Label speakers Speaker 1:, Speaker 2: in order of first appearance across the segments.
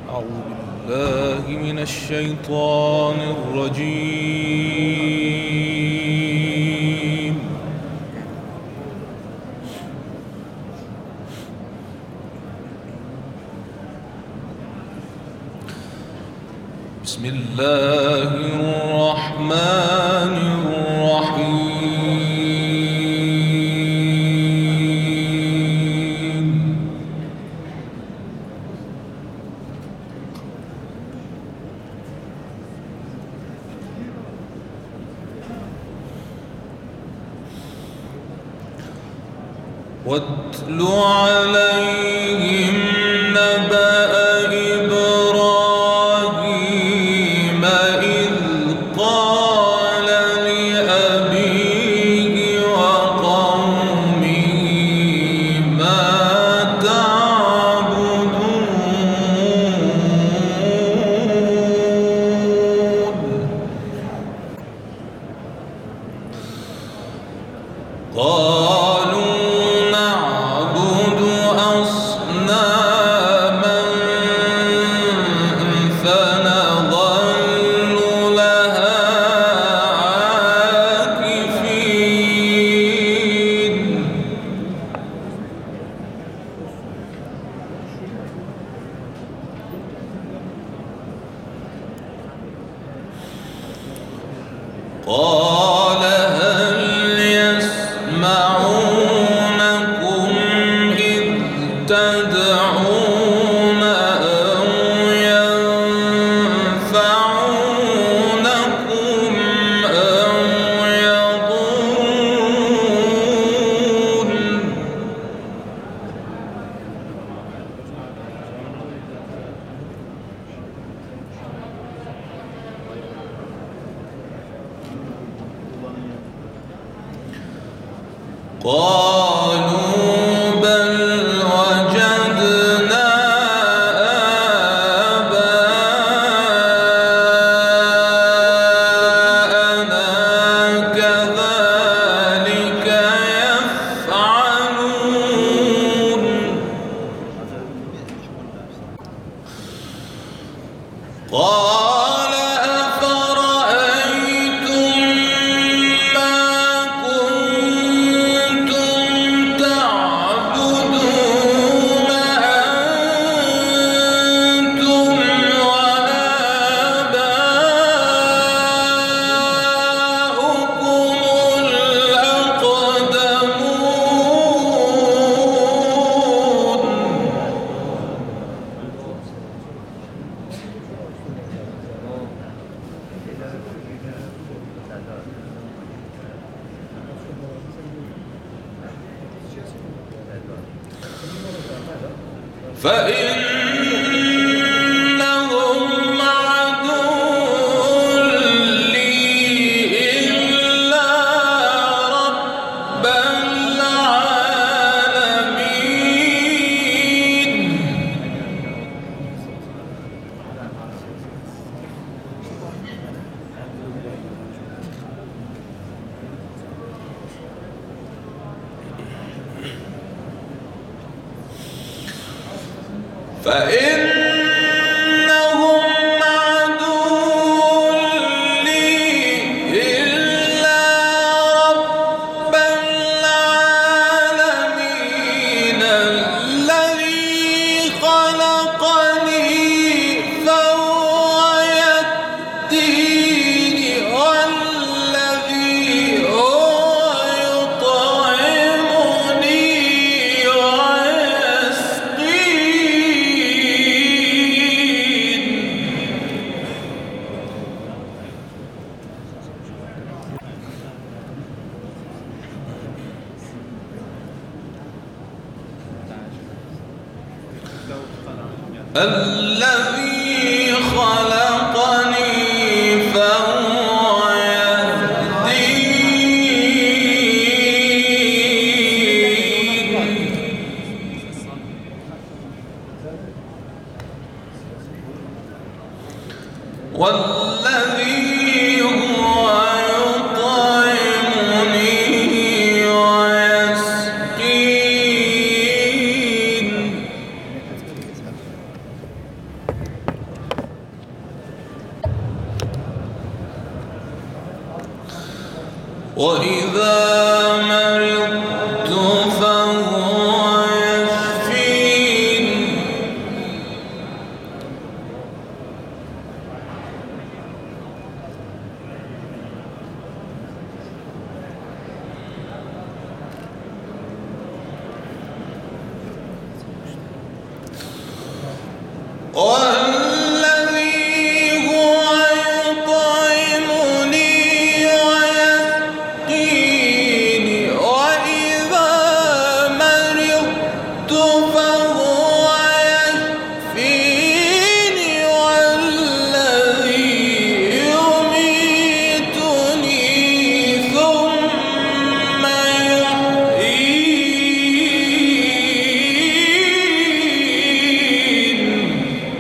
Speaker 1: أعوذ بالله من الشيطان الرجيم. بسم الله الرحمن الرحيم. واتل عليهم نبأ إبراهيم إذ قال لأبيه وقومه ما تعبدون. قالوا نعبد أصناما فنظل لها عاكفين. قال هل يسمعونكم إذ تدعون أو ينفعونكم أو يضرون. قالوا بل وجدنا آباءنا كذلك يفعلون. قال أفرأيتم ما كنتم تعبدون أنتم وآباؤكم الأقدمون. فإنهم عدو لي إلا رب العالمين. فإنهم عدو لي إلا رب العالمين الذي خلقني فهو يهديني والذي هو يطعمني ويسقين. الذي خلقني فهو يهدين والذي هو يطعمني ويسقين. وإذا مرضت فهو يشفين والذي هو يطعمني ويسقيني وإذا مرضت فهو يشفيني والذي يميتني ثم يحيين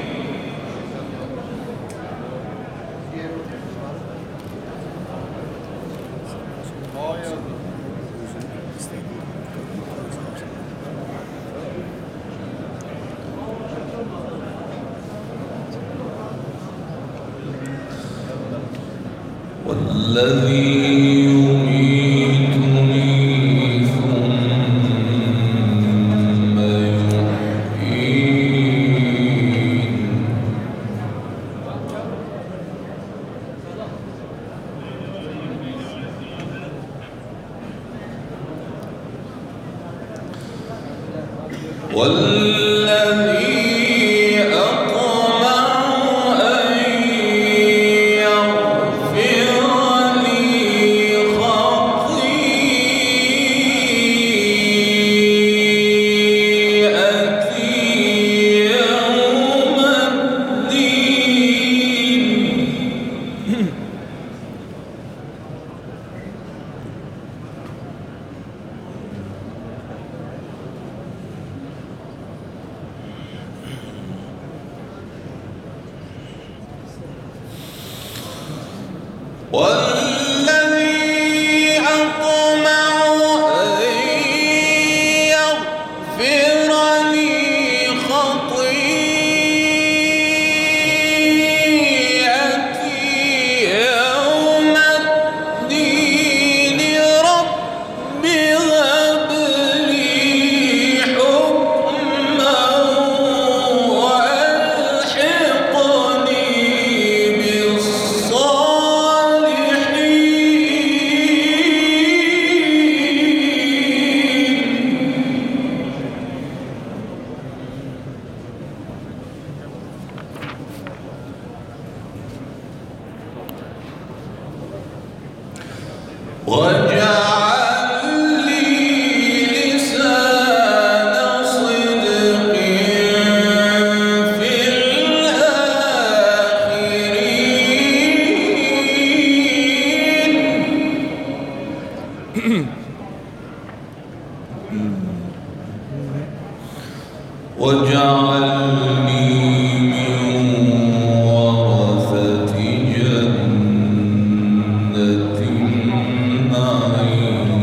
Speaker 1: والذي يميتني ثم يحيين والذي أطمع أن يغفر لي خطيئتي يوم الدين والذي أطمع أن يغفر لي خطيئتي يوم الدين رب هب لي حكما وألحقني واجعل لي لسان صدق في الآخرين واجعلني من ورثة جنة النعيم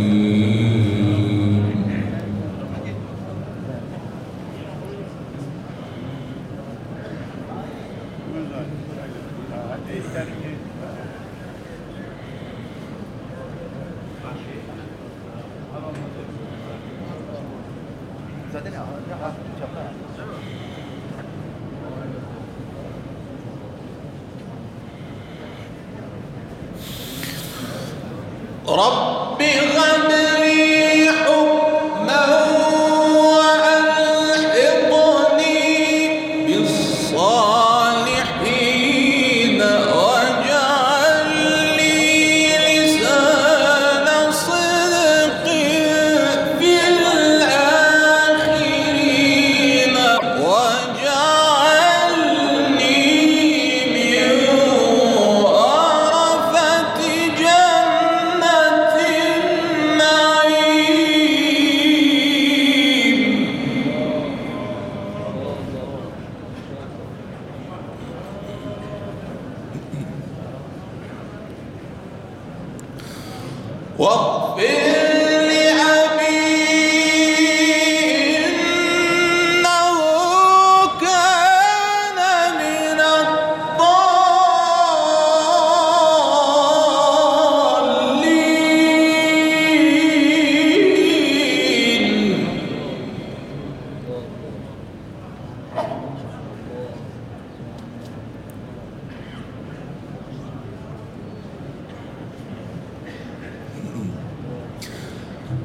Speaker 1: رب هب لي حكما وألحقني بالصالحين واجعل لي لسان صدق في الآخرين واجعلني من ورثة جنة النعيم واغفر لأبي إنه كان من الضالين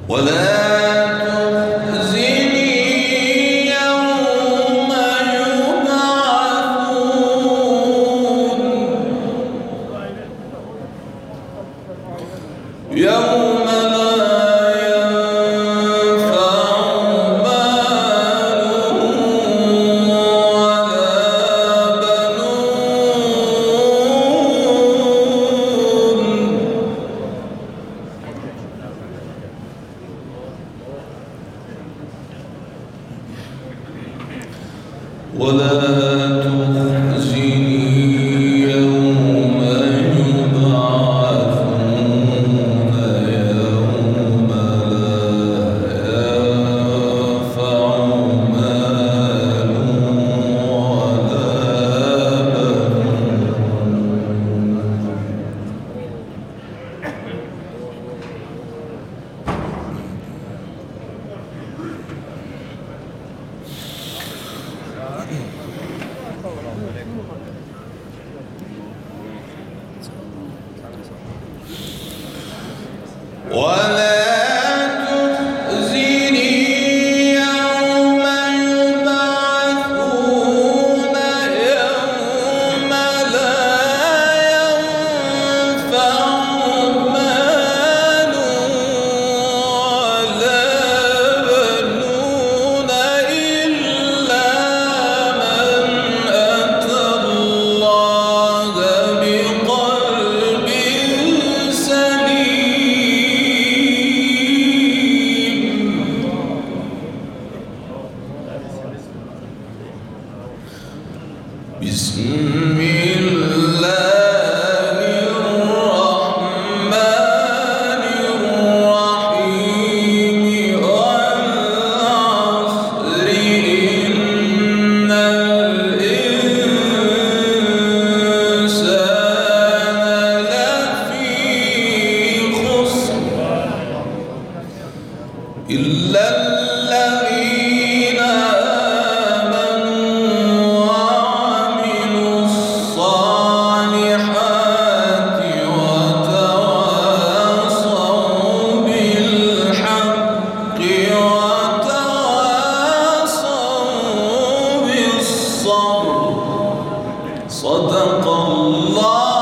Speaker 1: صدق الله